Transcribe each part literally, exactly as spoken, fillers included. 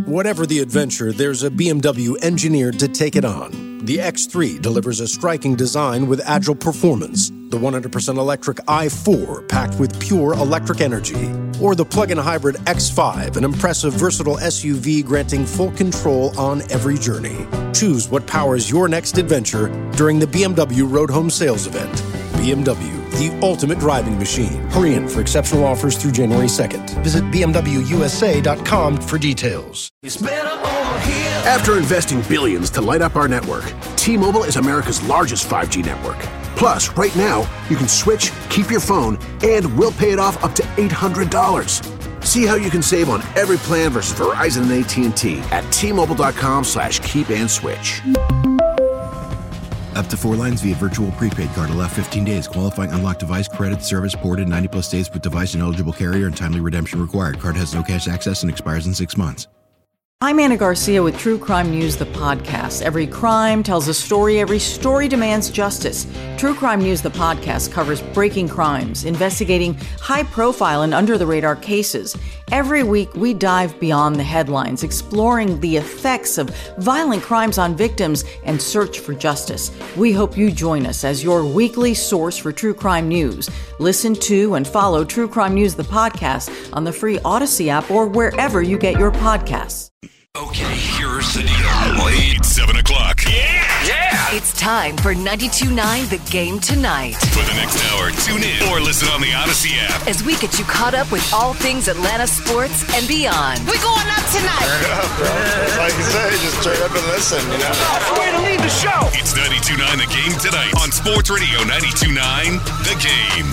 Whatever the adventure, there's a B M W engineered to take it on. The X three delivers a striking design with agile performance. The one hundred percent electric i four, packed with pure electric energy. Or the plug-in hybrid X five, an impressive, versatile S U V granting full control on every journey. Choose what powers your next adventure during the B M W Road Home Sales Event. B M W, the ultimate driving machine. Hurry in for exceptional offers through January second. Visit b m w u s a dot com for details. After investing billions to light up our network, T-Mobile is America's largest five G network. Plus, right now, you can switch, keep your phone, and we'll pay it off up to eight hundred dollars. See how you can save on every plan versus Verizon and A T and T at T-Mobile.com slash keep and switch. Up to four lines via virtual prepaid card. Allow fifteen days. Qualifying unlocked device credit service ported ninety plus days with device and eligible carrier and timely redemption required. Card has no cash access and expires in six months. I'm Anna Garcia with True Crime News, the podcast. Every crime tells a story. Every story demands justice. True Crime News, the podcast, covers breaking crimes, investigating high-profile and under-the-radar cases. Every week, we dive beyond the headlines, exploring the effects of violent crimes on victims and search for justice. We hope you join us as your weekly source for True Crime News. Listen to and follow True Crime News, the podcast, on the free Odyssey app or wherever you get your podcasts. Okay, here's the deal. It's seven o'clock. Yeah! Yeah! It's time for ninety-two point nine The Game Tonight. For the next hour, tune in or listen on the Odyssey app. As we get you caught up with all things Atlanta sports and beyond. We're going up tonight. Turn it up, bro. Like you say, just turn up and listen, you know? That's the way to leave the show. It's ninety-two point nine The Game Tonight on Sports Radio ninety-two point nine The Game.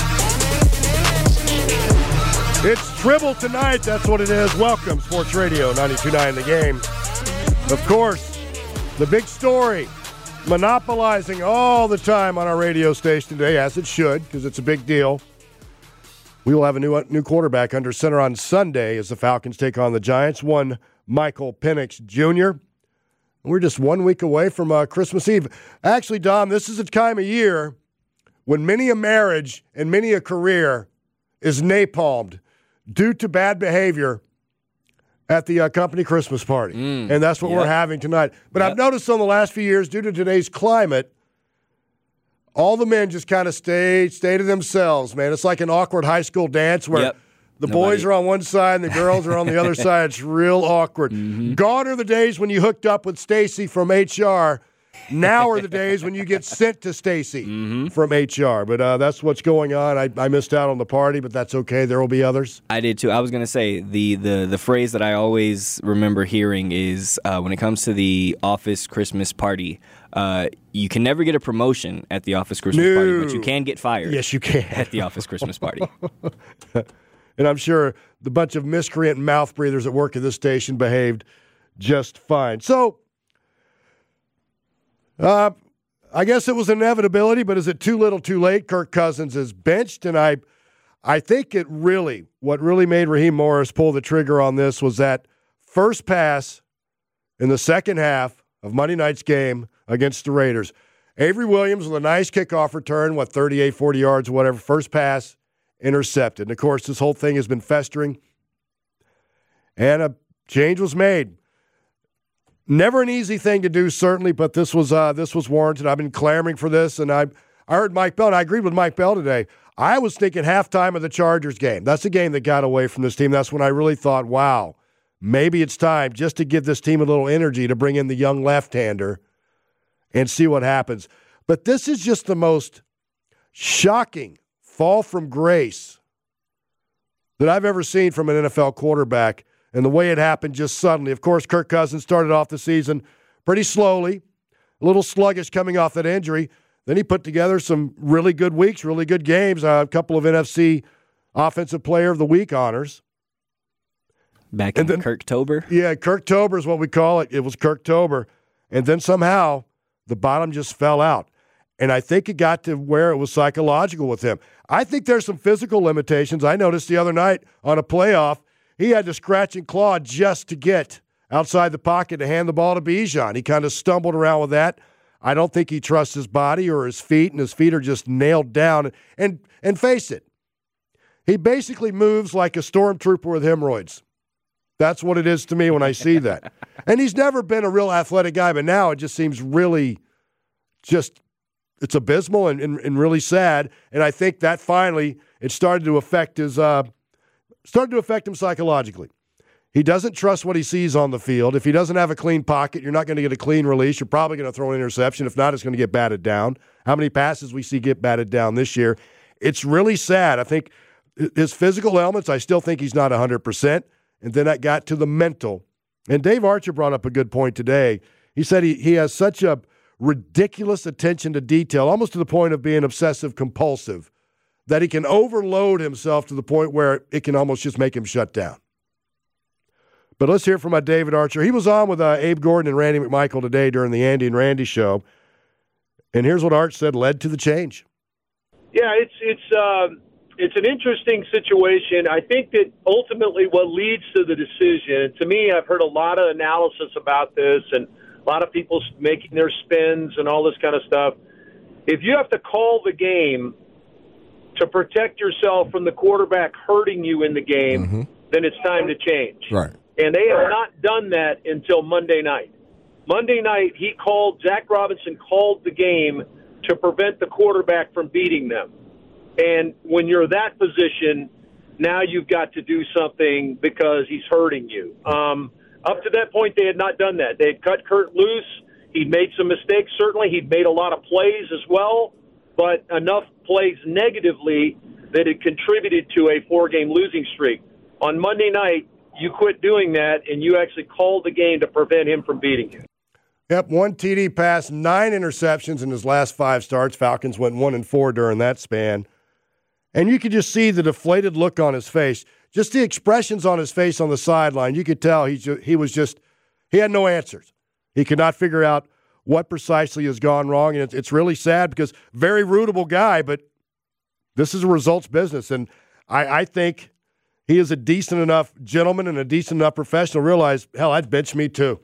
It's Tribble tonight. That's what it is. Welcome, Sports Radio ninety-two point nine The Game. Of course, the big story monopolizing all the time on our radio station today, as it should, because it's a big deal. We will have a new new quarterback under center on Sunday as the Falcons take on the Giants. One Michael Penix Junior We're just one week away from uh, Christmas Eve. Actually, Dom, this is a time of year when many a marriage and many a career is napalmed due to bad behavior at the uh, company Christmas party. Mm, and that's what yep. we're having tonight. But yep. I've noticed on the last few years, due to today's climate, all the men just kind of stay, stay to themselves, man. It's like an awkward high school dance where yep. the Nobody. boys are on one side and the girls are on the other side. It's real awkward. Mm-hmm. Gone are the days when you hooked up with Stacy from H R. Now are the days when you get sent to Stacy mm-hmm. from H R. But uh, that's what's going on. I, I missed out on the party, but that's okay. There will be others. I did too. I was going to say the, the, the phrase that I always remember hearing is uh, when it comes to the office Christmas party, uh, you can never get a promotion at the office Christmas no. party, but you can get fired. Yes, you can. At the office Christmas party. And I'm sure the bunch of miscreant mouth breathers that work at this station behaved just fine. So, Uh, I guess it was inevitability, but is it too little too late? Kirk Cousins is benched, and I I think it really, what really made Raheem Morris pull the trigger on this was that first pass in the second half of Monday night's game against the Raiders. Avery Williams with a nice kickoff return, what, thirty-eight, forty yards or whatever, first pass intercepted. And, of course, this whole thing has been festering, and a change was made. Never an easy thing to do, certainly, but this was uh, this was warranted. I've been clamoring for this, and I I heard Mike Bell, and I agreed with Mike Bell today. I was thinking halftime of the Chargers game. That's the game that got away from this team. That's when I really thought, wow, maybe it's time just to give this team a little energy to bring in the young left-hander and see what happens. But this is just the most shocking fall from grace that I've ever seen from an N F L quarterback. And the way it happened just suddenly. Of course, Kirk Cousins started off the season pretty slowly, a little sluggish coming off that injury. Then he put together some really good weeks, really good games, uh, a couple of N F C Offensive Player of the Week honors. Back in Kirktober? Yeah, Kirktober is what we call it. It was Kirktober. And then somehow the bottom just fell out. And I think it got to where it was psychological with him. I think there's some physical limitations. I noticed the other night on a playoff, he had to scratch and claw just to get outside the pocket to hand the ball to Bijan. He kind of stumbled around with that. I don't think he trusts his body or his feet, and his feet are just nailed down. And and face it, he basically moves like a stormtrooper with hemorrhoids. That's what it is to me when I see that. And he's never been a real athletic guy, but now it just seems really just it's abysmal and, and, and really sad. And I think that finally it started to affect his uh, started to affect him psychologically. He doesn't trust what he sees on the field. If he doesn't have a clean pocket, you're not going to get a clean release. You're probably going to throw an interception. If not, it's going to get batted down. How many passes we see get batted down this year? It's really sad. I think his physical elements, I still think he's not one hundred percent. And then that got to the mental. And Dave Archer brought up a good point today. He said he, he has such a ridiculous attention to detail, almost to the point of being obsessive-compulsive, that he can overload himself to the point where it can almost just make him shut down. But let's hear from uh, David Archer. He was on with uh, Abe Gordon and Randy McMichael today during the Andy and Randy show. And here's what Arch said led to the change. Yeah, it's it's uh, it's an interesting situation. I think that ultimately what leads to the decision, and to me, I've heard a lot of analysis about this and a lot of people making their spins and all this kind of stuff. If you have to call the game to protect yourself from the quarterback hurting you in the game, mm-hmm. then it's time to change. Right. And they have not done that until Monday night. Monday night, he called, Zach Robinson called the game to prevent the quarterback from beating them. And when you're that position, now you've got to do something because he's hurting you. Um, up to that point, they had not done that. They had cut Kurt loose. He'd made some mistakes, certainly. He'd made a lot of plays as well, but enough plays negatively that it contributed to a four-game losing streak. On Monday night, you quit doing that, and you actually called the game to prevent him from beating you. Yep, one T D pass, nine interceptions in his last five starts. Falcons went one and four during that span. And you could just see the deflated look on his face. Just the expressions on his face on the sideline. You could tell he, he was just – he had no answers. He could not figure out what precisely has gone wrong. And it's, it's really sad because very rootable guy, but this is a results business. And I, I think – he is a decent enough gentleman and a decent enough professional to realize, hell, I'd bench me too.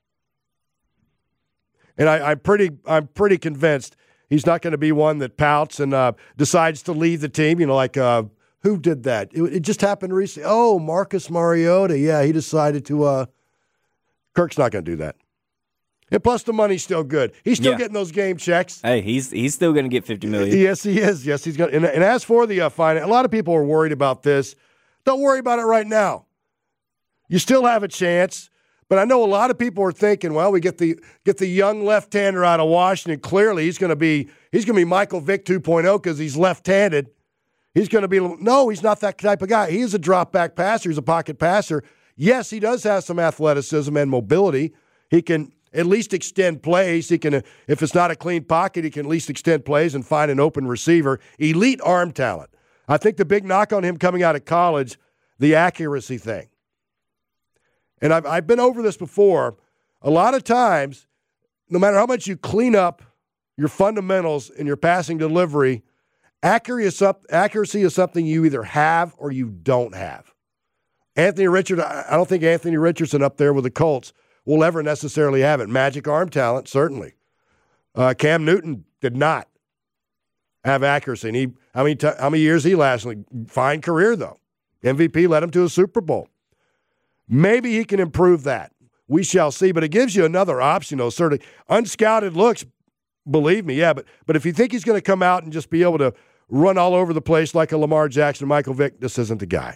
And I, I'm pretty I'm pretty convinced he's not going to be one that pouts and uh, decides to leave the team. You know, like uh, who did that? It, it just happened recently. Oh, Marcus Mariota. Yeah, he decided to uh, – Kirk's not going to do that. And plus the money's still good. He's still yeah. getting those game checks. Hey, he's he's still going to get fifty million dollars. Yes, he is. Yes, he's going. And, and as for the uh, finance, a lot of people are worried about this. Don't worry about it right now. You still have a chance, but I know a lot of people are thinking, well, we get the get the young left-hander out of Washington. Clearly, he's going to be he's going to be Michael Vick two point oh because he's left-handed. He's going to be no, he's not that type of guy. He is a drop-back passer. He's a pocket passer. Yes, he does have some athleticism and mobility. He can at least extend plays. He can, if it's not a clean pocket, he can at least extend plays and find an open receiver. Elite arm talent. I think the big knock on him coming out of college, the accuracy thing. And I've, I've been over this before. A lot of times, no matter how much you clean up your fundamentals in your passing delivery, accuracy is something you either have or you don't have. Anthony Richardson, I don't think Anthony Richardson up there with the Colts will ever necessarily have it. Magic arm talent, certainly. Uh, Cam Newton did not have accuracy. And he, how many t- how many years he lasted? Fine career, though. M V P led him to a Super Bowl. Maybe he can improve that. We shall see. But it gives you another option, though. Certainly, unscouted looks, believe me, yeah. But but if you think he's going to come out and just be able to run all over the place like a Lamar Jackson, Michael Vick, this isn't the guy.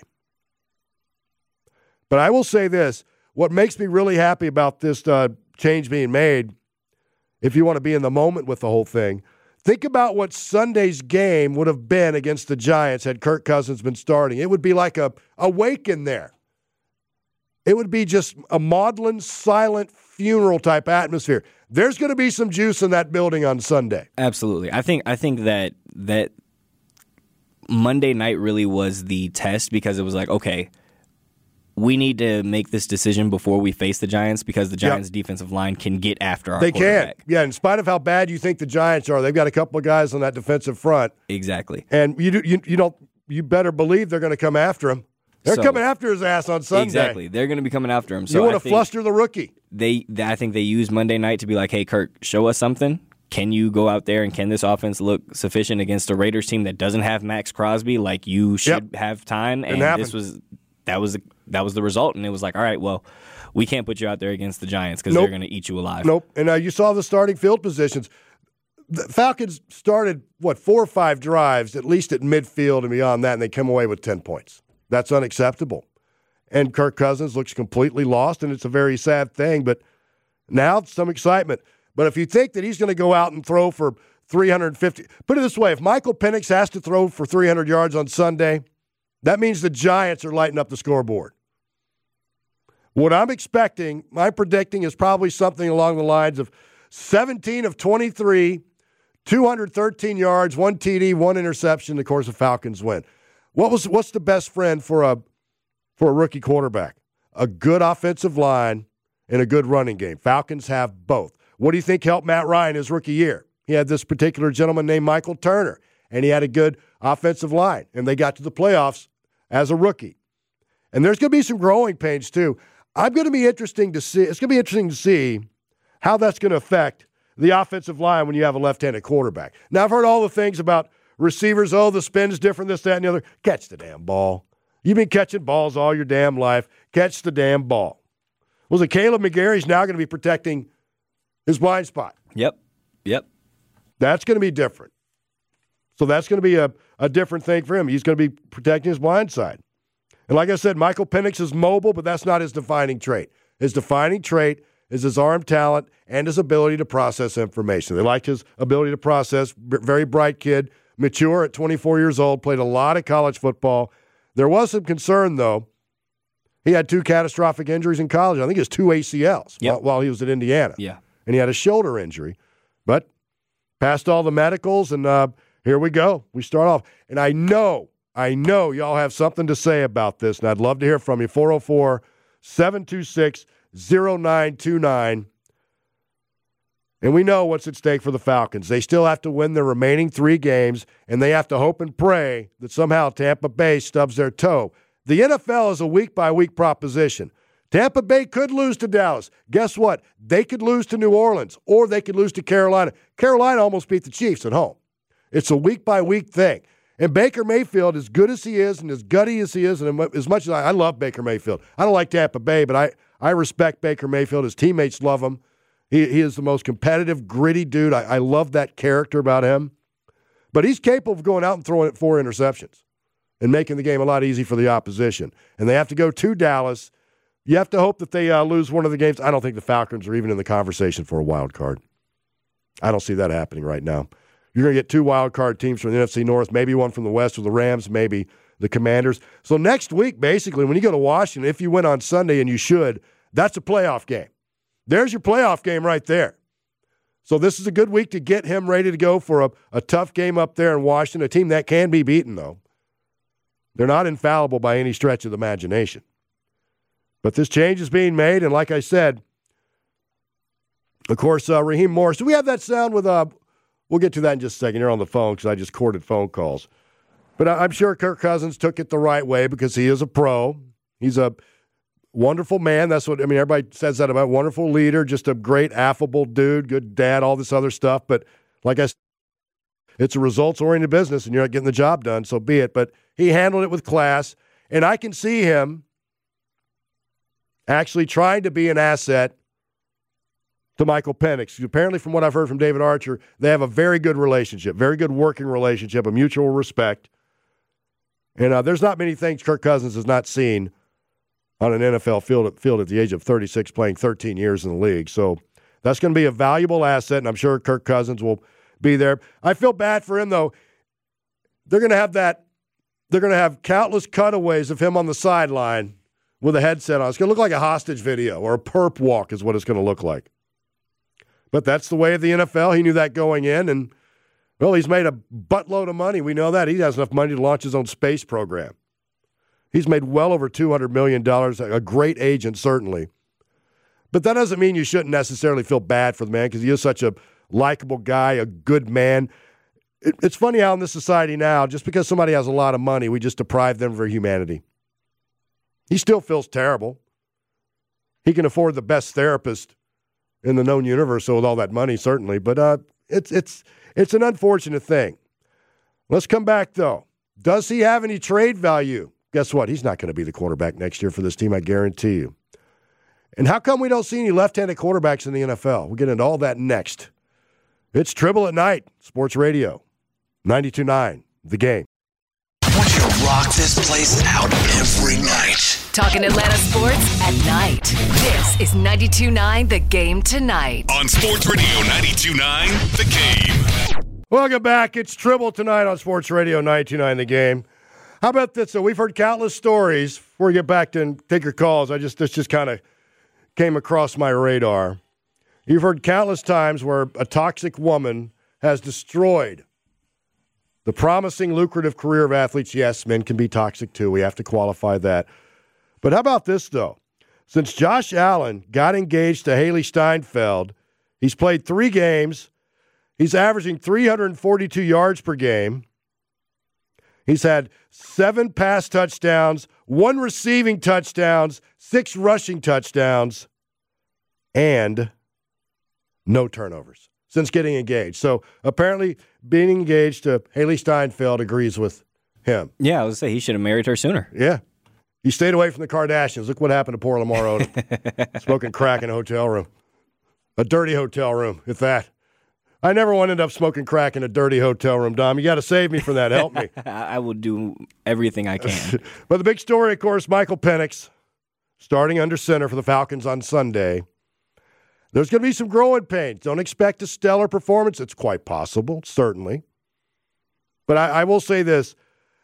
But I will say this. What makes me really happy about this uh, change being made, if you want to be in the moment with the whole thing, think about what Sunday's game would have been against the Giants had Kirk Cousins been starting. It would be like a, a wake in there. It would be just a maudlin, silent funeral-type atmosphere. There's going to be some juice in that building on Sunday. Absolutely. I think I think that that Monday night really was the test because it was like, okay, we need to make this decision before we face the Giants because the Giants' yep. defensive line can get after our they quarterback. They can. Yeah, in spite of how bad you think the Giants are, they've got a couple of guys on that defensive front. Exactly. And you do, you, you don't you better believe they're going to come after him. They're so, coming after his ass on Sunday. Exactly. They're going to be coming after him. So you want to fluster the rookie. They, they, I think they used Monday night to be like, hey, Kirk, show us something. Can you go out there and can this offense look sufficient against a Raiders team that doesn't have Max Crosby? Like you should yep. have time. And Didn't this happen. was that was that was the result. And it was like, all right, well, we can't put you out there against the Giants because nope. they're going to eat you alive. Nope. And uh, you saw the starting field positions. The Falcons started, what, four or five drives, at least at midfield and beyond that, and they come away with ten points. That's unacceptable. And Kirk Cousins looks completely lost, and it's a very sad thing. But now some excitement. But if you think that he's going to go out and throw for three hundred fifty, put it this way, if Michael Penix has to throw for three hundred yards on Sunday, that means the Giants are lighting up the scoreboard. What I'm expecting, my predicting is probably something along the lines of seventeen of twenty-three, two hundred thirteen yards, one T D, one interception. Of course, the Falcons win. What was what's the best friend for a for a rookie quarterback? A good offensive line and a good running game. Falcons have both. What do you think helped Matt Ryan his rookie year? He had this particular gentleman named Michael Turner, and he had a good offensive line, and they got to the playoffs as a rookie. And there's going to be some growing pains too. I'm going to be interesting to see. It's going to be interesting to see how that's going to affect the offensive line when you have a left-handed quarterback. Now, I've heard all the things about receivers. Oh, the spin's different, this, that, and the other. Catch the damn ball. You've been catching balls all your damn life. Catch the damn ball. Was it Caleb McGarry's now going to be protecting his blind spot? Yep. Yep. That's going to be different. So that's going to be a, a different thing for him. He's going to be protecting his blind side. And like I said, Michael Penix is mobile, but that's not his defining trait. His defining trait is his arm talent and his ability to process information. They like his ability to process. Very bright kid, mature at twenty-four years old, played a lot of college football. There was some concern, though. He had two catastrophic injuries in college. I think it was two A C Ls yep. while, while he was at Indiana. Yeah. And he had a shoulder injury. But passed all the medicals, and uh, here we go. We start off. And I know, I know y'all have something to say about this, and I'd love to hear from you. four oh four, seven two six, oh nine two nine. And we know what's at stake for the Falcons. They still have to win their remaining three games, and they have to hope and pray that somehow Tampa Bay stubs their toe. The N F L is a week-by-week proposition. Tampa Bay could lose to Dallas. Guess what? They could lose to New Orleans, or they could lose to Carolina. Carolina almost beat the Chiefs at home. It's a week-by-week thing. And Baker Mayfield, as good as he is and as gutty as he is, and as much as I, I love Baker Mayfield, I don't like Tampa Bay, but I, I respect Baker Mayfield. His teammates love him. He, he is the most competitive, gritty dude. I, I love that character about him. But he's capable of going out and throwing it four interceptions and making the game a lot easier for the opposition. And they have to go to Dallas. You have to hope that they uh, lose one of the games. I don't think the Falcons are even in the conversation for a wild card. I don't see that happening right now. You're going to get two wild card teams from the N F C North, maybe one from the West with the Rams, maybe the Commanders. So next week, basically, when you go to Washington, if you win on Sunday, and you should, that's a playoff game. There's your playoff game right there. So this is a good week to get him ready to go for a, a tough game up there in Washington, a team that can be beaten, though. They're not infallible by any stretch of the imagination. But this change is being made, and like I said, of course, uh, Raheem Morris. Do we have that sound with, uh, we'll get to that in just a second. You're on the phone because I just courted phone calls. But I'm sure Kirk Cousins took it the right way because he is a pro. He's a wonderful man. That's what, I mean, everybody says that about wonderful leader, just a great, affable dude, good dad, all this other stuff. But like I said, it's a results-oriented business, and you're not getting the job done, so be it. But he handled it with class, and I can see him actually trying to be an asset to Michael Penix. Apparently, from what I've heard from David Archer, they have a very good relationship, very good working relationship, a mutual respect. And uh, there's not many things Kirk Cousins has not seen on an N F L field, field at the age of thirty-six, playing thirteen years in the league. So that's going to be a valuable asset, and I'm sure Kirk Cousins will be there. I feel bad for him, though. They're going to have that. They're going to have countless cutaways of him on the sideline with a headset on. It's going to look like a hostage video or a perp walk is what it's going to look like. But that's the way of the N F L. He knew that going in, and, well, he's made a buttload of money. We know that. He has enough money to launch his own space program. He's made well over two hundred million dollars, a great agent, certainly. But that doesn't mean you shouldn't necessarily feel bad for the man because he is such a likable guy, a good man. It, it's funny how in this society now, just because somebody has a lot of money, we just deprive them of their humanity. He still feels terrible. He can afford the best therapist in the known universe, so with all that money, certainly. But uh, it's it's it's an unfortunate thing. Let's come back, though. Does he have any trade value? guess what? He's not going to be the quarterback next year for this team, I guarantee you. And how come we don't see any left-handed quarterbacks in the N F L? We'll get into all that next. It's Tribble at Night, Sports Radio, ninety-two point nine, The Game. I want you to rock this place out every night. Talking Atlanta sports at night. This is ninety-two point nine The Game tonight. On Sports Radio ninety-two point nine The Game. Welcome back. It's Tribble tonight on Sports Radio ninety-two point nine The Game. How about this? So we've heard countless stories. Before we get back to and take your calls, I just this just kind of came across my radar. You've heard countless times where a toxic woman has destroyed the promising, lucrative career of athletes. Yes, men can be toxic too. We have to qualify that. But how about this, though? Since Josh Allen got engaged to Haley Steinfeld, he's played three games. He's averaging three hundred forty-two yards per game. He's had seven pass touchdowns, one receiving touchdowns, six rushing touchdowns, and no turnovers since getting engaged. So apparently being engaged to Haley Steinfeld agrees with him. Yeah, I was going to say he should have married her sooner. Yeah. He stayed away from the Kardashians. Look what happened to poor Lamar Odom. Smoking crack in a hotel room. A dirty hotel room, if that. I never want to end up smoking crack in a dirty hotel room, Dom. You got to save me from that. Help me. I will do everything I can. But the big story, of course, Michael Penix starting under center for the Falcons on Sunday. There's going to be some growing pains. Don't expect a stellar performance. It's quite possible, certainly. But I, I will say this.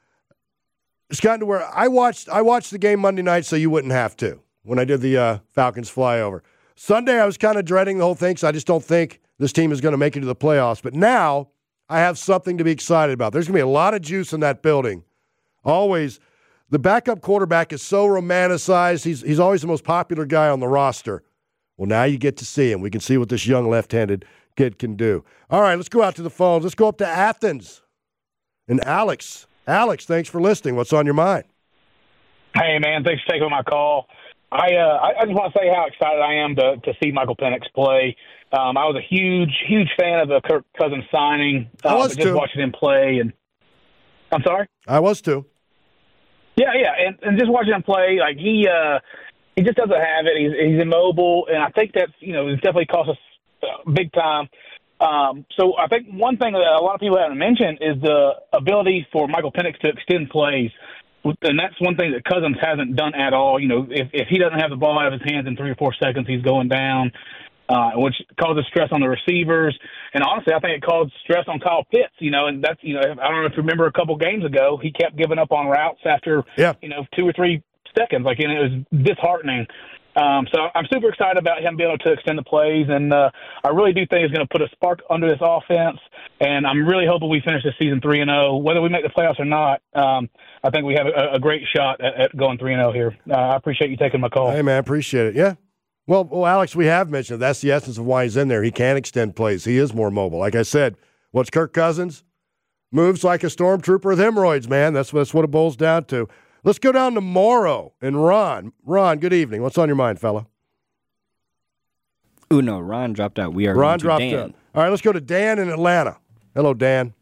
It's gotten to where I watched I watched the game Monday night so you wouldn't have to when I did the uh, Falcons flyover. Sunday, I was kind of dreading the whole thing because I just don't think this team is going to make it to the playoffs. But now I have something to be excited about. There's going to be a lot of juice in that building. Always. The backup quarterback is so romanticized. He's, he's always the most popular guy on the roster. Well, now you get to see him. We can see what this young left-handed kid can do. All right, let's go out to the phones. Let's go up to Athens. And Alex. Alex, thanks for listening. What's on your mind? Hey, man, thanks for taking my call. I uh, I just want to say how excited I am to, to see Michael Penix play. Um, I was a huge, huge fan of the Kirk Cousins signing. Uh, I was but just too. watching him play. And I'm sorry? I was too. Yeah, yeah, and, and just watching him play, like he uh, he just doesn't have it. He's, he's immobile, and I think that's, you know, it's definitely cost us uh, big time. Um, so I think one thing that a lot of people haven't mentioned is the ability for Michael Penix to extend plays. And that's one thing that Cousins hasn't done at all. You know, if, if he doesn't have the ball out of his hands in three or four seconds, he's going down, uh, which causes stress on the receivers. And honestly, I think it caused stress on Kyle Pitts, you know, and that's, you know, I don't know if you remember a couple games ago, he kept giving up on routes after, yeah. you know, two or three seconds. Like, and it was disheartening. Um, so I'm super excited about him being able to extend the plays, and uh, I really do think it's going to put a spark under this offense, and I'm really hoping we finish the season three and oh. Whether we make the playoffs or not, um, I think we have a, a great shot at, at going three and oh here. Uh, I appreciate you taking my call. Hey, man, appreciate it. Yeah. Well, well, Alex, we have mentioned it. That's the essence of why he's in there. He can extend plays. He is more mobile. Like I said, what's Kirk Cousins? Moves like a stormtrooper with hemorrhoids, man. That's, that's what it boils down to. Let's go down to Morrow and Ron. Ron, good evening. What's on your mind, fella? Ooh, no, Ron dropped out. We are Ron going to dropped Dan. out. All right, let's go to Dan in Atlanta. Hello, Dan.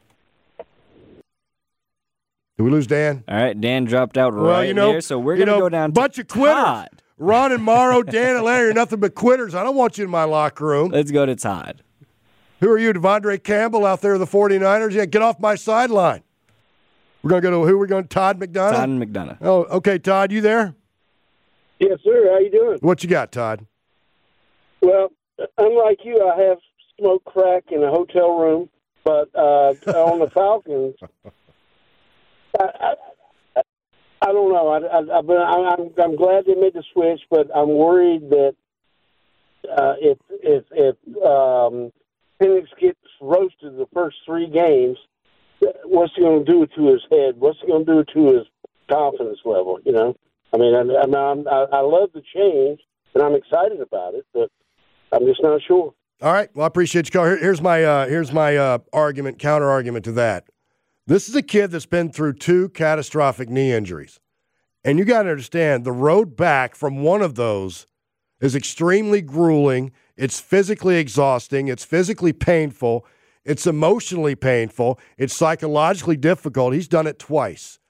Did we lose Dan? All right, Dan dropped out right well, you know, there, so we're going to go down bunch to of quitters. Todd. Ron and Morrow, Dan, Atlanta, you're nothing but quitters. I don't want you in my locker room. Let's go to Todd. Who are you, Devondre Campbell out there, the 49ers? Yeah, get off my sideline. We're going to go to who? We're going to Todd McDonough? Todd McDonough. Oh, okay, Todd, you there? Yes, sir. How you doing? What you got, Todd? Well, unlike you, I have smoked crack in a hotel room, but uh, on the Falcons, I, I, I don't know. I, I, I've been, I'm, I'm glad they made the switch, but I'm worried that uh, if if if um, Penix gets roasted the first three games, what's he going to do to his head? What's he going to do to his confidence level? You know, I mean, I, I, I, I love the change, and I'm excited about it, but I'm just not sure. All right. Well, I appreciate you. Here, here's my uh, here's my uh, argument, counter argument to that. This is a kid that's been through two catastrophic knee injuries, and you got to understand the road back from one of those is extremely grueling. It's physically exhausting. It's physically painful. It's emotionally painful. It's psychologically difficult. He's done it twice.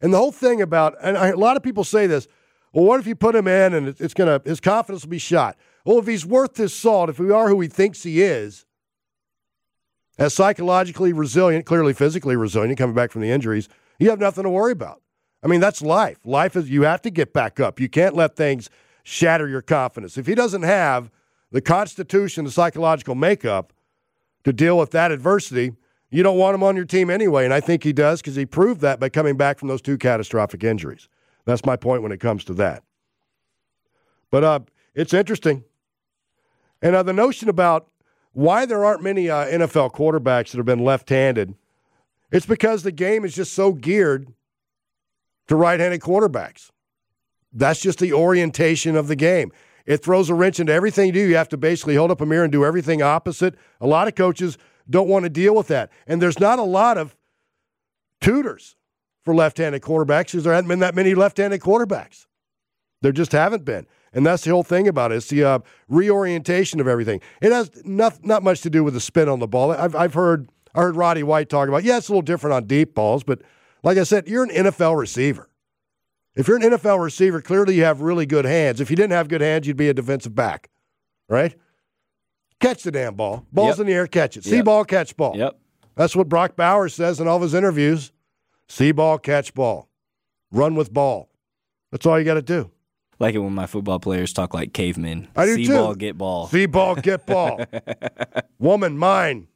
And the whole thing about, and I, a lot of people say this, well, what if you put him in and it's, it's going to, his confidence will be shot? Well, if he's worth his salt, if we are who he thinks he is, as psychologically resilient, clearly physically resilient, coming back from the injuries, you have nothing to worry about. I mean, that's life. Life is, you have to get back up. You can't let things shatter your confidence. If he doesn't have the constitution, the psychological makeup to deal with that adversity, you don't want him on your team anyway, and I think he does because he proved that by coming back from those two catastrophic injuries. That's my point when it comes to that. But uh, it's interesting. And uh, the notion about why there aren't many uh, N F L quarterbacks that have been left-handed, it's because the game is just so geared to right-handed quarterbacks. That's just the orientation of the game. It throws a wrench into everything you do. You have to basically hold up a mirror and do everything opposite. A lot of coaches don't want to deal with that. And there's not a lot of tutors for left-handed quarterbacks because there hasn't been that many left-handed quarterbacks. There just haven't been. And that's the whole thing about it. It's the uh, reorientation of everything. It has not, not much to do with the spin on the ball. I've, I've heard I heard Roddy White talk about, yeah, it's a little different on deep balls, but like I said, you're an N F L receiver. If you're an N F L receiver, clearly you have really good hands. If you didn't have good hands, you'd be a defensive back, right? Catch the damn ball. Ball's Yep. in the air, catch it. See Yep. ball, catch ball. Yep. That's what Brock Bowers says in all of his interviews. See ball, catch ball. Run with ball. That's all you got to do. Like it when my football players talk like cavemen. I do See too. ball, get ball. See ball, get ball. Woman, mine.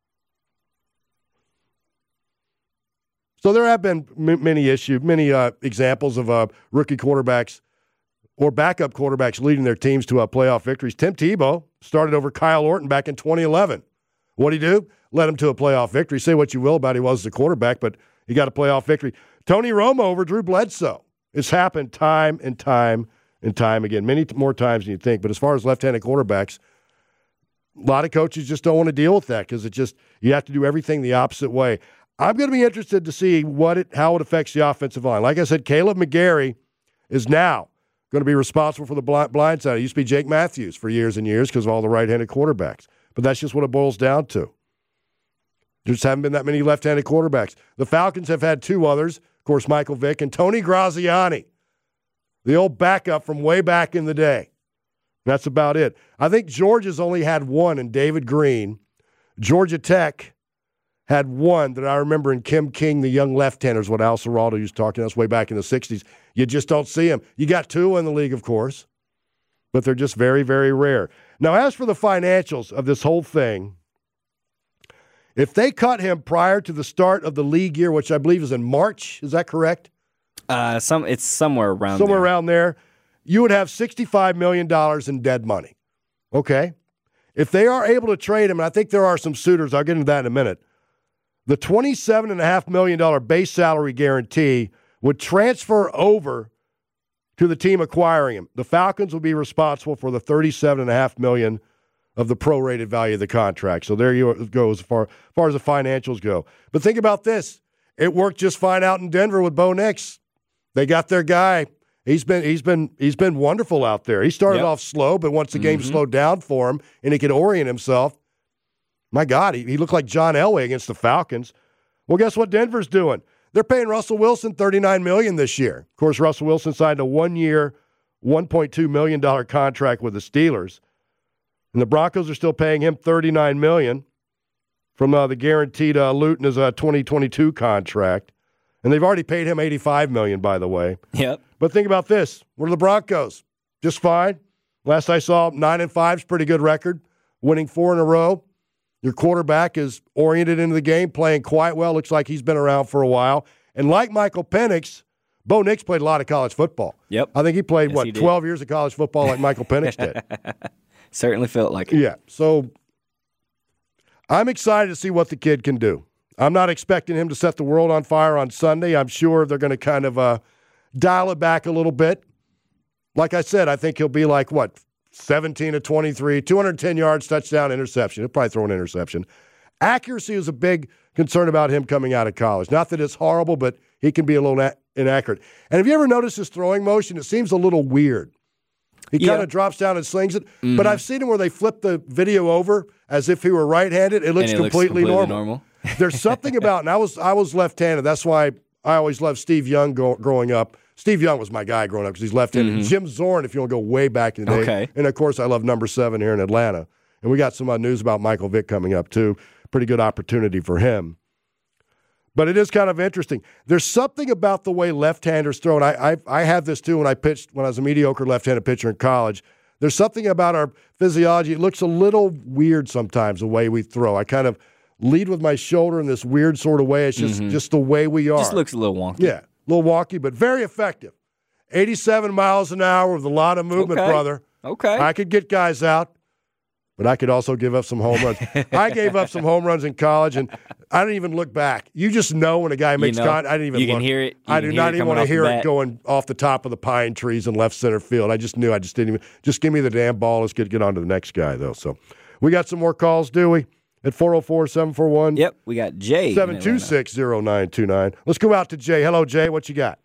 So there have been m- many issues, many uh, examples of uh, rookie quarterbacks or backup quarterbacks leading their teams to uh, playoff victories. Tim Tebow started over Kyle Orton back in twenty eleven. What'd he do? Led him to a playoff victory. Say what you will about he was the quarterback, but he got a playoff victory. Tony Romo over Drew Bledsoe. It's happened time and time and time again, many t- more times than you think. But as far as left-handed quarterbacks, a lot of coaches just don't want to deal with that because it just you have to do everything the opposite way. I'm going to be interested to see what it how it affects the offensive line. Like I said, Caleb McGarry is now going to be responsible for the blind, blind side. It used to be Jake Matthews for years and years because of all the right-handed quarterbacks. But that's just what it boils down to. There just haven't been that many left-handed quarterbacks. The Falcons have had two others, of course, Michael Vick and Tony Graziani, the old backup from way back in the day. That's about it. I think Georgia's only had one in David Green. Georgia Tech had one that I remember in Kim King, the young left-hander, is what Al Serraldo used to talk to us way back in the sixties. You just don't see him. You got two in the league, of course, but they're just very, very rare. Now, as for the financials of this whole thing, if they cut him prior to the start of the league year, which I believe is in March, is that correct? Uh, some it's somewhere around Somewhere there. around there. You would have sixty-five million dollars in dead money. Okay? If they are able to trade him, and I think there are some suitors, I'll get into that in a minute, the twenty-seven point five million dollars base salary guarantee would transfer over to the team acquiring him. The Falcons will be responsible for the thirty-seven point five million dollars of the prorated value of the contract. So there you go as far, as far as the financials go. But think about this. It worked just fine out in Denver with Bo Nix. They got their guy. He's been he's been he's been wonderful out there. He started Yep. off slow, but once the game Mm-hmm. slowed down for him and he could orient himself, my God, he, he looked like John Elway against the Falcons. Well, guess what Denver's doing? They're paying Russell Wilson thirty-nine million dollars this year. Of course, Russell Wilson signed a one-year, one point two million dollars contract with the Steelers. And the Broncos are still paying him thirty-nine million dollars from uh, the guaranteed uh, Luton as a twenty twenty-two contract. And they've already paid him eighty-five million dollars, by the way. Yep. But think about this. What are the Broncos? Just fine. Last I saw, nine and five is pretty good record. Winning four in a row. Your quarterback is oriented into the game, playing quite well. Looks like he's been around for a while. And like Michael Penix, Bo Nix played a lot of college football. Yep. I think he played, Yes, what, he did. twelve years of college football like Michael Penix did. Certainly felt like it. Yeah. So I'm excited to see what the kid can do. I'm not expecting him to set the world on fire on Sunday. I'm sure they're going to kind of uh, dial it back a little bit. Like I said, I think he'll be like, what, seventeen to twenty-three, two hundred ten yards, touchdown, interception. He'll probably throw an interception. Accuracy is a big concern about him coming out of college. Not that it's horrible, but he can be a little na- inaccurate. And have you ever noticed his throwing motion? It seems a little weird. He Yeah. kind of drops down and slings it. Mm-hmm. But I've seen him where they flip the video over as if he were right-handed. It looks, And it looks completely, completely normal. normal. There's something about, and I was I was left-handed. That's why I always loved Steve Young go, growing up. Steve Young was my guy growing up because he's left-handed. Mm-hmm. Jim Zorn, if you want to go way back in the day. Okay. And, of course, I love number seven here in Atlanta. And we got some uh, news about Michael Vick coming up, too. Pretty good opportunity for him. But it is kind of interesting. There's something about the way left-handers throw, and I, I, I have this, too, when I pitched when I was a mediocre left-handed pitcher in college. There's something about our physiology. It looks a little weird sometimes, the way we throw. I kind of lead with my shoulder in this weird sort of way. It's just, mm-hmm. just the way we are. Just looks a little wonky. Yeah, a little wonky, but very effective. eighty-seven miles an hour with a lot of movement, okay. brother. Okay. I could get guys out, but I could also give up some home runs. I gave up some home runs in college, and I didn't even look back. You just know when a guy makes you know, con- I didn't even you look. can hear it. You I do not even want to hear it going off the top of the pine trees in left center field. I just knew. I just didn't even. Just give me the damn ball. Let's get, get on to the next guy, though. So we got some more calls, do we? At four oh four, seven four one. Yep, we got Jay. seven two six, oh nine two nine. Let's go out to Jay. Hello, Jay. What you got?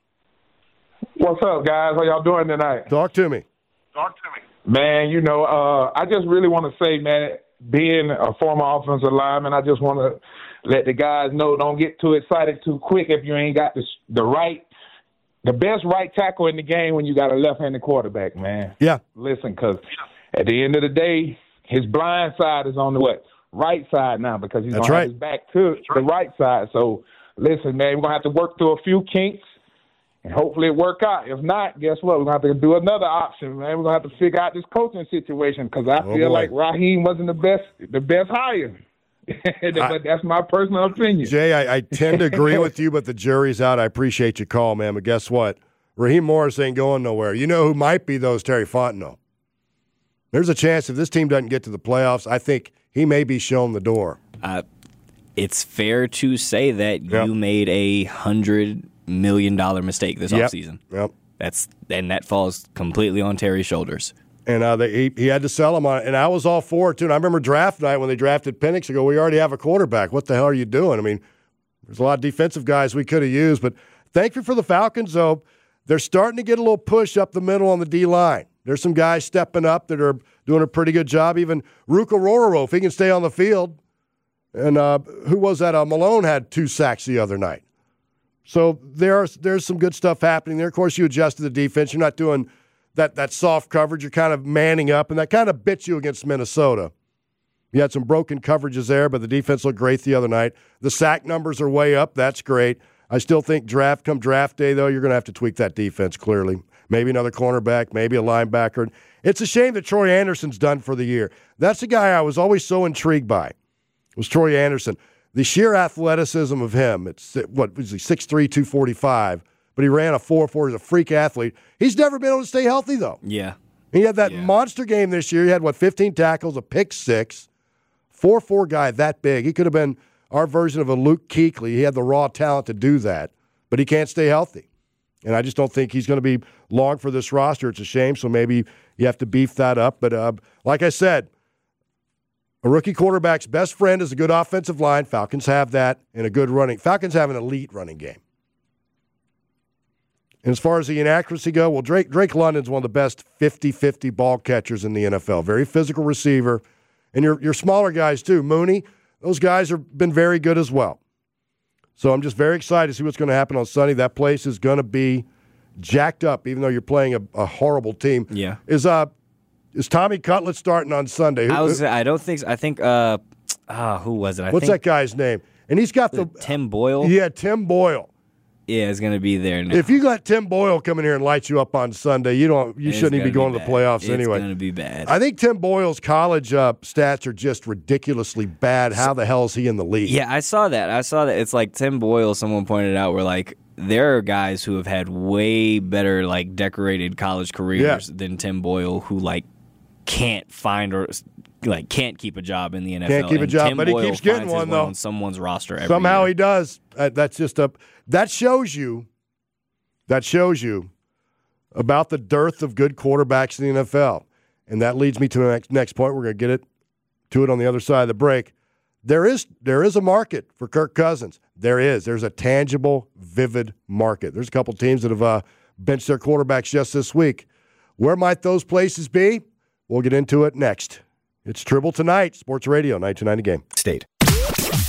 What's up, guys? How y'all doing tonight? Talk to me. Talk to me. Man, you know, uh, I just really want to say, man, being a former offensive lineman, I just want to let the guys know, don't get too excited too quick if you ain't got the, the right, the best right tackle in the game when you got a left-handed quarterback, man. Yeah. Listen, because at the end of the day, his blind side is on the what? Right side now because he's going right. to have his back to the right side. So, listen, man, we're going to have to work through a few kinks. And hopefully it work out. If not, guess what? We're going to have to do another option, man. We're going to have to figure out this coaching situation because I oh feel boy. like Raheem wasn't the best the best hire. But I, that's my personal opinion. Jay, I, I tend to agree with you, but the jury's out. I appreciate your call, man. But guess what? Raheem Morris ain't going nowhere. You know who might be, though, is Terry Fontenot. There's a chance if this team doesn't get to the playoffs, I think he may be shown the door. Uh, it's fair to say that yep. you made a hundred million dollar mistake this yep. offseason. Yep. That's and that falls completely on Terry's shoulders. And uh, they, he, he had to sell him on it. And I was all for it, too. And I remember draft night when they drafted Penix. I go, we already have a quarterback. What the hell are you doing? I mean, there's a lot of defensive guys we could have used. But thank you for the Falcons, though. They're starting to get a little push up the middle on the D-line. There's some guys stepping up that are doing a pretty good job. Even Ruka Rororo, if he can stay on the field. And uh, who was that? Uh, Malone had two sacks the other night. So there's there's some good stuff happening there. Of course, you adjusted the defense. You're not doing that that soft coverage. You're kind of manning up, and that kind of bit you against Minnesota. You had some broken coverages there, but the defense looked great the other night. The sack numbers are way up. That's great. I still think draft come draft day, though, you're going to have to tweak that defense clearly. Maybe another cornerback, maybe a linebacker. It's a shame that Troy Anderson's done for the year. That's the guy I was always so intrigued by, was Troy Anderson. The sheer athleticism of him, it's what was he, six three, two forty-five, but he ran a four four. He's a freak athlete. He's never been able to stay healthy, though. Yeah. He had that yeah. monster game this year. He had, what, fifteen tackles, a pick six, four four guy that big. He could have been our version of a Luke Kuechly. He had the raw talent to do that, but he can't stay healthy. And I just don't think he's going to be long for this roster. It's a shame, so maybe you have to beef that up. But uh, like I said, a rookie quarterback's best friend is a good offensive line. Falcons have that, and a good running. Falcons have an elite running game. And as far as the inaccuracy go, well, Drake Drake London's one of the best fifty-fifty ball catchers in the N F L. Very physical receiver. And your your smaller guys, too. Mooney, those guys have been very good as well. So I'm just very excited to see what's going to happen on Sunday. That place is going to be jacked up, even though you're playing a, a horrible team. Yeah. Is uh is Tommy Cutlett starting on Sunday? I was. I don't think so. I think. Uh, uh, who was it? I what's think, that guy's name? And he's got the Tim Boyle. Yeah, Tim Boyle. Yeah, it's going to be there now. If you let Tim Boyle come in here and light you up on Sunday, you don't. You It's shouldn't even be going be to the playoffs it's anyway. It's going to be bad. I think Tim Boyle's college uh, stats are just ridiculously bad. How the hell is he in the league? Yeah, I saw that. I saw that. It's like Tim Boyle, someone pointed out, where like there are guys who have had way better like decorated college careers Yeah. than Tim Boyle, who like can't find or like can't keep a job in the N F L. Can't keep a And job, Tim but he Boyle keeps getting finds his one, way though. on someone's roster every Somehow year. he does. Uh, that's just a. That shows you. That shows you about the dearth of good quarterbacks in the N F L, and that leads me to the next next point. We're going to get it to it on the other side of the break. There is there is a market for Kirk Cousins. There is. There's a tangible, vivid market. There's a couple teams that have uh, benched their quarterbacks just this week. Where might those places be? We'll get into it next. It's Tribble Tonight, Sports Radio, nine two nine The Game. State. How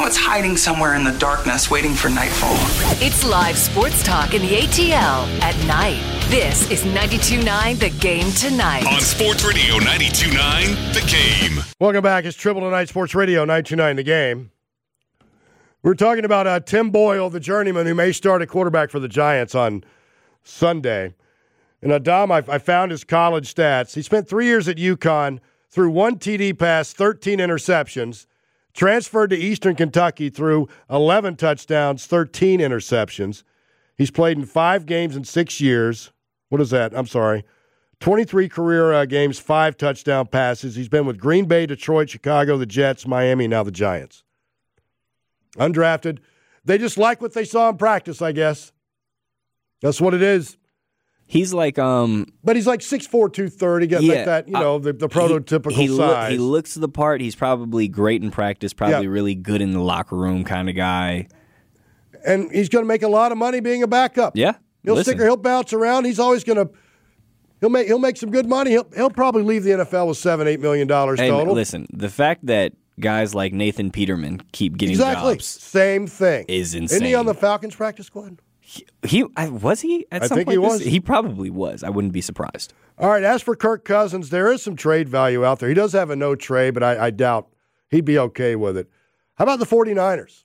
it's hiding somewhere in the darkness waiting for nightfall. It's live sports talk in the A T L at night. This is ninety-two point nine The Game Tonight. On Sports Radio ninety-two point nine The Game. Welcome back. It's Triple Tonight Sports Radio ninety-two point nine The Game. We're talking about uh, Tim Boyle, the journeyman, who may start at quarterback for the Giants on Sunday. And uh, Dom, I, I found his college stats. He spent three years at UConn, threw one T D pass, thirteen interceptions, transferred to Eastern Kentucky, threw eleven touchdowns, thirteen interceptions. He's played in five games in six years. What is that? I'm sorry. twenty-three career uh, games, five touchdown passes. He's been with Green Bay, Detroit, Chicago, the Jets, Miami, now the Giants. Undrafted. They just like what they saw in practice, I guess. That's what it is. He's like, um, but he's like six four, two thirty, got yeah, like that, you know, uh, the, the prototypical he, he size. Lo- he looks the part. He's probably great in practice, probably yeah. really good in the locker room kind of guy. And he's going to make a lot of money being a backup. Yeah, he'll listen. stick. He'll bounce around. He's always going to. He'll make. He'll make some good money. He'll. He'll probably leave the N F L with seven, eight million dollars Hey, total. Listen, the fact that guys like Nathan Peterman keep getting exactly. jobs, same thing, is insane. Isn't he on the Falcons practice squad? He, he I, was he at I some think point he was. This, he probably was. I wouldn't be surprised. All right. As for Kirk Cousins, there is some trade value out there. He does have a no trade, but I, I doubt he'd be okay with it. How about the 49ers?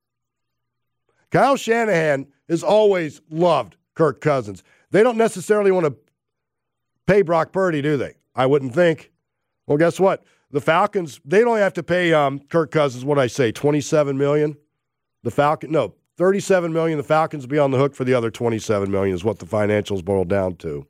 Kyle Shanahan has always loved Kirk Cousins. They don't necessarily want to pay Brock Purdy, do they? I wouldn't think. Well, guess what? The Falcons, they'd only have to pay um, Kirk Cousins, what did I say, twenty-seven million dollars? The Falcon, no, thirty-seven million dollars. The Falcons will be on the hook for the other twenty-seven million dollars is what the financials boil down to.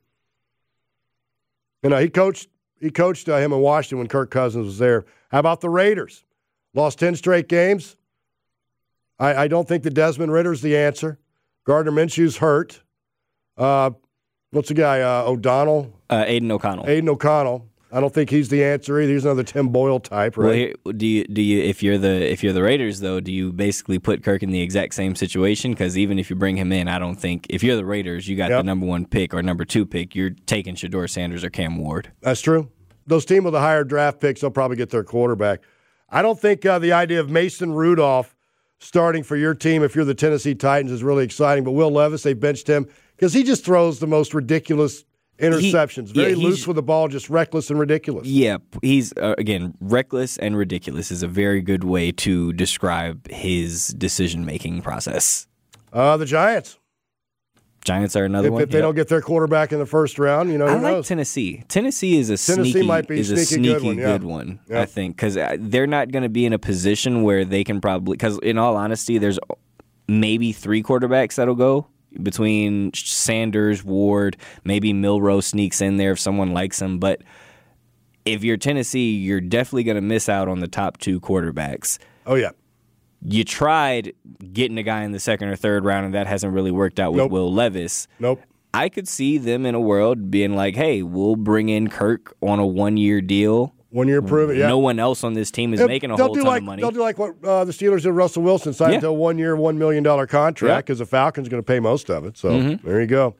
You know, he coached he coached uh, him in Washington when Kirk Cousins was there. How about the Raiders? Lost ten straight games. I, I don't think that Desmond Ritter's the answer. Gardner Minshew's hurt. Uh, what's the guy? Uh, O'Donnell? Uh, Aiden O'Connell. Aiden O'Connell. I don't think he's the answer either. He's another Tim Boyle type, right? Well, here, do you do you if you're the if you're the Raiders though, do you basically put Kirk in the exact same situation? Because even if you bring him in, I don't think if you're the Raiders, you got yep. the number one pick or number two pick, you're taking Shedeur Sanders or Cam Ward. That's true. Those teams with the higher draft picks, they'll probably get their quarterback. I don't think uh, the idea of Mason Rudolph starting for your team if you're the Tennessee Titans is really exciting. But Will Levis, they benched him because he just throws the most ridiculous interceptions. He, Very yeah, loose with the ball, just reckless and ridiculous. Yeah, he's, uh, again, reckless and ridiculous is a very good way to describe his decision-making process. Uh, the Giants. Giants are another if, one. If they yep. don't get their quarterback in the first round, you know, who I like knows? Tennessee. Tennessee is a Tennessee sneaky, might be is sneaky a sneaky good one, yeah. good one yep. I think, because they're not going to be in a position where they can probably – because in all honesty, there's maybe three quarterbacks that'll go between Sanders, Ward, maybe Milroe sneaks in there if someone likes him. But if you're Tennessee, you're definitely going to miss out on the top two quarterbacks. Oh, yeah. You tried getting a guy in the second or third round, and that hasn't really worked out with nope. Will Levis. Nope. I could see them in a world being like, hey, we'll bring in Kirk on a one-year deal. One year prove it, yeah. No one else on this team is They'll, making a whole ton like, of money. They'll do like what uh, the Steelers did Russell Wilson, signed yeah. to a one-year, one million dollars contract because yeah. the Falcons are going to pay most of it. So mm-hmm. there you go.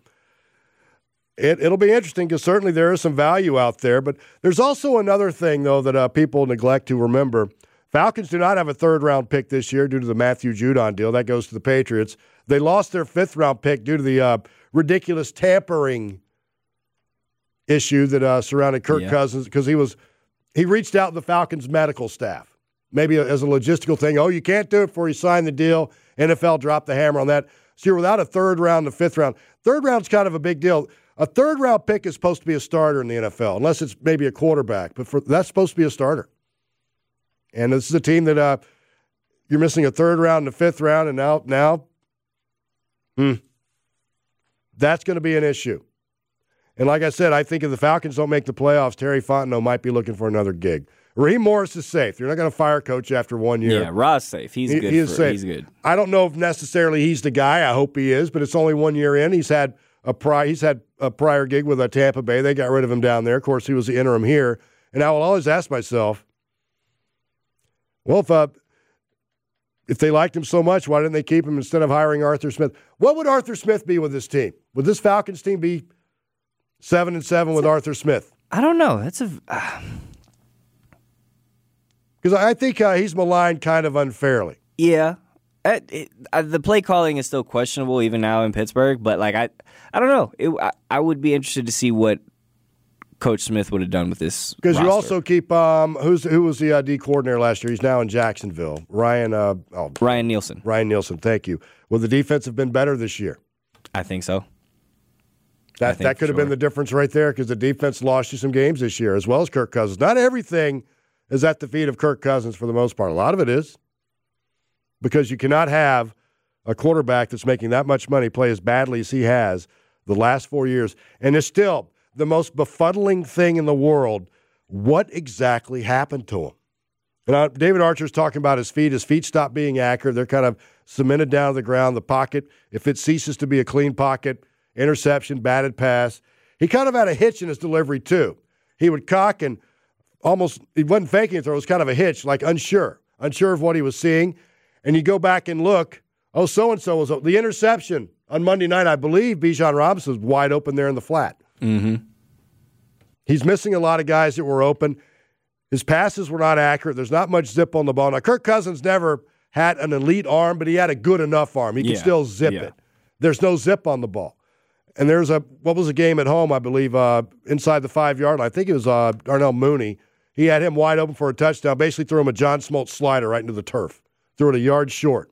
It, it'll be interesting because certainly there is some value out there. But there's also another thing, though, that uh, people neglect to remember. Falcons do not have a third-round pick this year due to the Matthew Judon deal. That goes to the Patriots. They lost their fifth-round pick due to the uh, ridiculous tampering issue that uh, surrounded Kirk yeah. Cousins because he was he reached out to the Falcons medical staff, maybe as a logistical thing. Oh, you can't do it before you sign the deal. N F L dropped the hammer on that. So you're without a third round, the fifth round. Third round's kind of a big deal. A third-round pick is supposed to be a starter in the N F L, unless it's maybe a quarterback. But for, that's supposed to be a starter. And this is a team that uh, you're missing a third round and a fifth round, and now, now hmm, that's going to be an issue. And like I said, I think if the Falcons don't make the playoffs, Terry Fontenot might be looking for another gig. Raheem Morris is safe. You're not going to fire coach after one year. Yeah, Ra's safe. He's he, good. He is for, safe. He's good. I don't know if necessarily he's the guy. I hope he is, but it's only one year in. He's had a prior. He's had a prior gig with a Tampa Bay. They got rid of him down there. Of course, he was the interim here. And I will always ask myself, well, if uh, if they liked him so much, why didn't they keep him instead of hiring Arthur Smith? What would Arthur Smith be with this team? Would this Falcons team be seven and seven with Arthur Smith? I don't know. That's a because uh... I think uh, he's maligned kind of unfairly. Yeah. It, it, uh, the play calling is still questionable even now in Pittsburgh, but like I, I don't know. It, I, I would be interested to see what Coach Smith would have done with this. Because you also keep um, who's who was the uh, D coordinator last year? He's now in Jacksonville. Ryan. Uh, oh, Ryan Nielsen. Ryan Nielsen. Thank you. Will the defense have been better this year? I think so. That that could have been the difference right there because the defense lost you some games this year as well as Kirk Cousins. Not everything is at the feet of Kirk Cousins for the most part. A lot of it is. Because you cannot have a quarterback that's making that much money play as badly as he has the last four years. And it's still the most befuddling thing in the world. What exactly happened to him? And uh, David Archer's talking about his feet. His feet stopped being accurate. They're kind of cemented down to the ground. The pocket, if it ceases to be a clean pocket, interception, batted pass. He kind of had a hitch in his delivery, too. He would cock and almost, he wasn't faking it, though. It was kind of a hitch, like unsure, unsure of what he was seeing. And you go back and look, oh, so-and-so was the interception on Monday night. I believe Bijan Robinson was wide open there in the flat. Mm-hmm. He's missing a lot of guys that were open. His passes were not accurate. There's not much zip on the ball. Now, Kirk Cousins never had an elite arm, but he had a good enough arm. He could yeah. still zip yeah. it. There's no zip on the ball. And there's a, what was a game at home, I believe, uh, inside the five-yard line. I think it was uh, Darnell Mooney. He had him wide open for a touchdown, basically threw him a John Smoltz slider right into the turf. Threw it a yard short.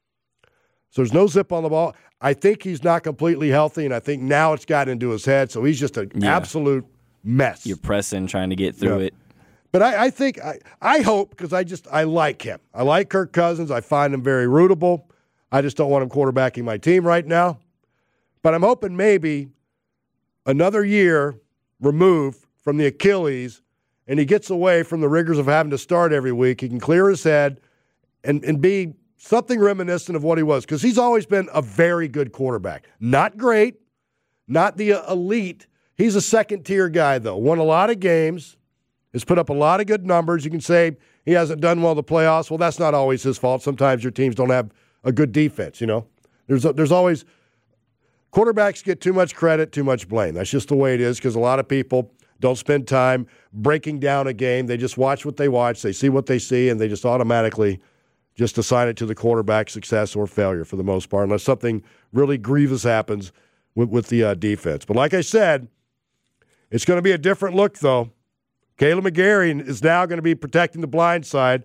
So there's no zip on the ball. I think he's not completely healthy, and I think now it's gotten into his head, so he's just an yeah. absolute mess. You're pressing, trying to get through yeah. it. But I, I think, I, I hope, because I just, I like him. I like Kirk Cousins. I find him very rootable. I just don't want him quarterbacking my team right now. But I'm hoping maybe another year removed from the Achilles, and he gets away from the rigors of having to start every week. He can clear his head and, and be something reminiscent of what he was, because he's always been a very good quarterback. Not great, not the elite. He's a second-tier guy, though. Won a lot of games, has put up a lot of good numbers. You can say he hasn't done well in the playoffs. Well, that's not always his fault. Sometimes your teams don't have a good defense, you know. There's a, there's always – quarterbacks get too much credit, too much blame. That's just the way it is, because a lot of people don't spend time breaking down a game. They just watch what they watch. They see what they see, and they just automatically – just assign it to the quarterback's success or failure for the most part, unless something really grievous happens with, with the uh, defense. But like I said, it's going to be a different look, though. Kaleb McGary is now going to be protecting the blind side.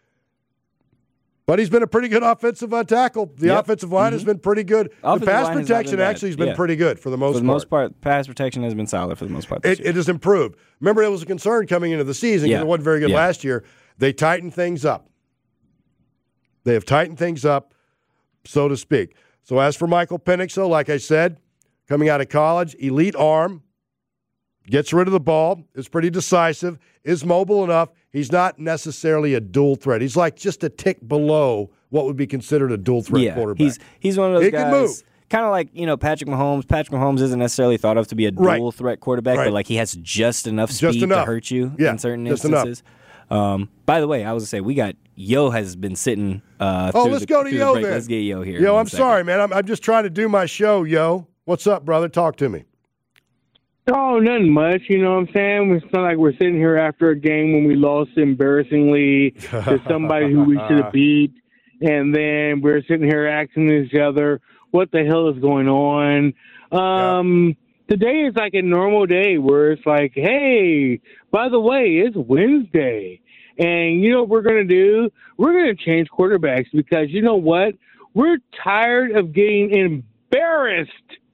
But he's been a pretty good offensive uh, tackle. The yep. offensive line mm-hmm. has been pretty good. Offensive the pass protection actually has been yeah. pretty good for the most part. For the part. most part, pass protection has been solid for the most part this it, year. It has improved. Remember, it was a concern coming into the season because yeah. it wasn't very good yeah. last year. They tightened things up. They have tightened things up, so to speak. So as for Michael Penix, though, like I said, coming out of college, elite arm, gets rid of the ball, is pretty decisive, is mobile enough. He's not necessarily a dual threat. He's like just a tick below what would be considered a dual threat yeah, quarterback. He's he's one of those he guys. Can move. Kind of like, you know, Patrick Mahomes. Patrick Mahomes isn't necessarily thought of to be a dual right. threat quarterback, right. but like he has just enough speed just enough. to hurt you yeah, in certain just instances. Enough. Um, by the way, I was going to say, we got Yo has been sitting. Uh, oh, let's the, go to Yo the then. Let's get Yo here. Yo, I'm second. sorry, man. I'm, I'm just trying to do my show, Yo. What's up, brother? Talk to me. Oh, nothing much. You know what I'm saying? It's not like we're sitting here after a game when we lost embarrassingly to somebody who we should have beat, and then we're sitting here asking each other, what the hell is going on? Um, yeah. Today is like a normal day where it's like, hey, by the way, it's Wednesday. And you know what we're going to do? We're going to change quarterbacks because you know what? We're tired of getting embarrassed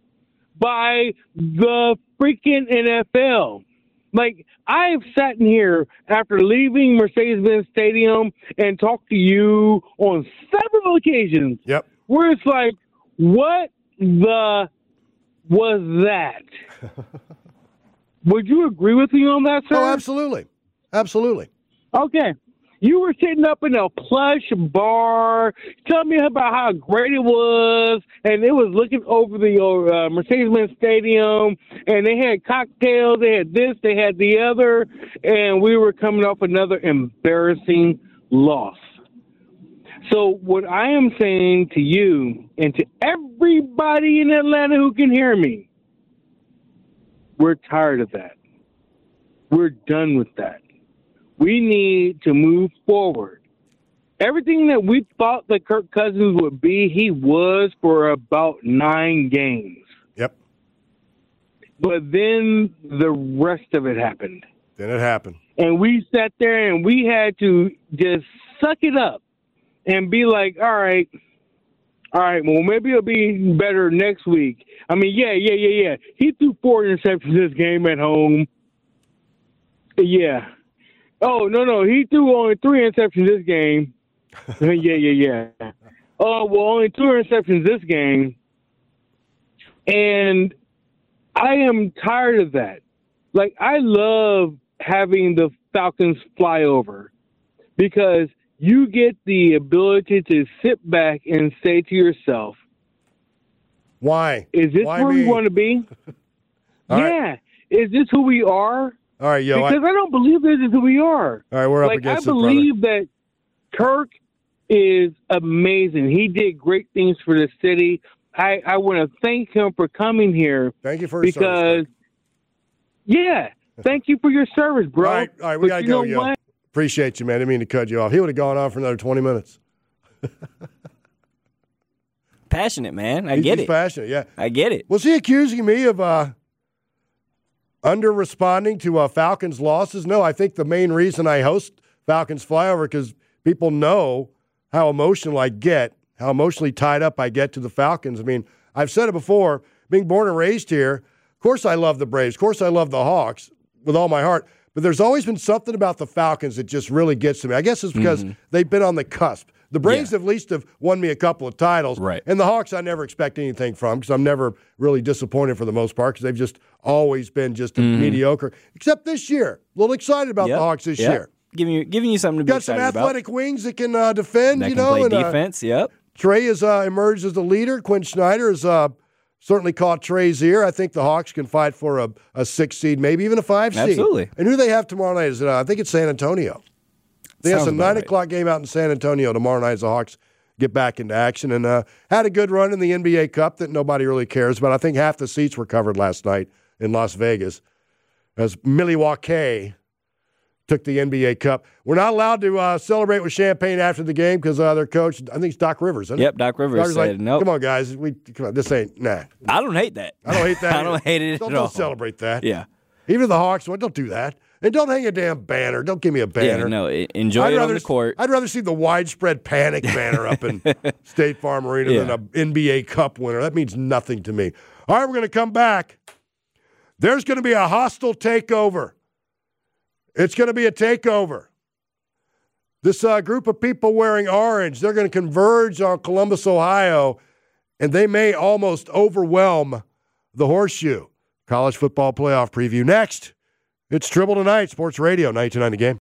by the freaking N F L. Like, I've sat in here after leaving Mercedes-Benz Stadium and talked to you on several occasions. Yep. Where it's like, what the was that? Would you agree with me on that, sir? Oh, absolutely. Absolutely. Okay. You were sitting up in a plush bar, telling me about how great it was, and it was looking over the uh, Mercedes-Benz Stadium, and they had cocktails, they had this, they had the other, and we were coming off another embarrassing loss. So what I am saying to you and to everybody in Atlanta who can hear me, we're tired of that. We're done with that. We need to move forward. everything that we thought that Kirk Cousins would be, he was for about nine games. Yep. But then the rest of it happened. Then it happened. And we sat there and we had to just suck it up and be like, all right, all right, well, maybe it'll be better next week. I mean, yeah, yeah, yeah, yeah. He threw four interceptions this game at home. Yeah. Oh, no, no. He threw only three interceptions this game. yeah, yeah, yeah. Oh, well, only two interceptions this game. And I am tired of that. Like, I love having the Falcons fly over because you get the ability to sit back and say to yourself, why? Is this Why where me? we want to be? All yeah. right. Is this who we are? All right, yo. Because I, I, I don't believe this is who we are. all right, we're up like, against I it, brother. believe that Kirk is amazing. He did great things for the city. I, I want to thank him for coming here. Thank you for your because, service. yeah, thank you for your service, bro. All right, all right, we But got to you go, know yo. what? Appreciate you, man. I didn't mean to cut you off. He would have gone on for another twenty minutes. Passionate, man. I He's- get he's it. passionate, yeah. I get it. Was he accusing me of uh, under-responding to uh, Falcons' losses? No, I think the main reason I host Falcons Flyover because people know how emotional I get, how emotionally tied up I get to the Falcons. I mean, I've said it before, being born and raised here, of course I love the Braves. Of course I love the Hawks with all my heart. But there's always been something about the Falcons that just really gets to me. I guess it's because Mhm. they've been on the cusp. The Braves Yeah. at least have won me a couple of titles. Right. And the Hawks I never expect anything from because I'm never really disappointed for the most part because they've just always been just Mhm. mediocre. Except this year. A little excited about Yep. the Hawks this Yep. year. Giving you, giving you something to be Got some excited athletic wings that can uh, defend, about. That you can know. play and, uh, defense. Yep. Trey has uh, emerged as the leader. Quinn Snyder has uh, certainly caught Trey's ear. I think the Hawks can fight for a, a six seed, maybe even a five seed. Absolutely. And who do they have tomorrow night? Is it, uh, I think it's San Antonio. They have Sounds a about nine right. o'clock game out in San Antonio tomorrow night as the Hawks get back into action. And uh, had a good run in the N B A Cup that nobody really cares about. I think half the seats were covered last night in Las Vegas as Milwaukee took the N B A Cup. We're not allowed to uh, celebrate with champagne after the game because uh, their coach, I think it's Doc Rivers, isn't it? Yep, Doc Rivers Doc's said like, nope. Come on, guys. We, come on, this ain't, nah. I don't hate that. I don't hate that. I don't either. hate it don't, at don't all. celebrate that. Yeah. Even the Hawks, well, don't do that. And don't hang a damn banner. Don't give me a banner. Yeah, no, e- enjoy I'd it rather, on the court. I'd rather see the widespread panic banner up in State Farm Arena Yeah. than an N B A Cup winner. That means nothing to me. All right, we're going to come back. There's going to be a hostile takeover. It's going to be a takeover. This uh, group of people wearing orange, they're going to converge on Columbus, Ohio, and they may almost overwhelm the Horseshoe. College football playoff preview next. It's Tribble Tonight, Sports Radio, ninety-two point nine The Game.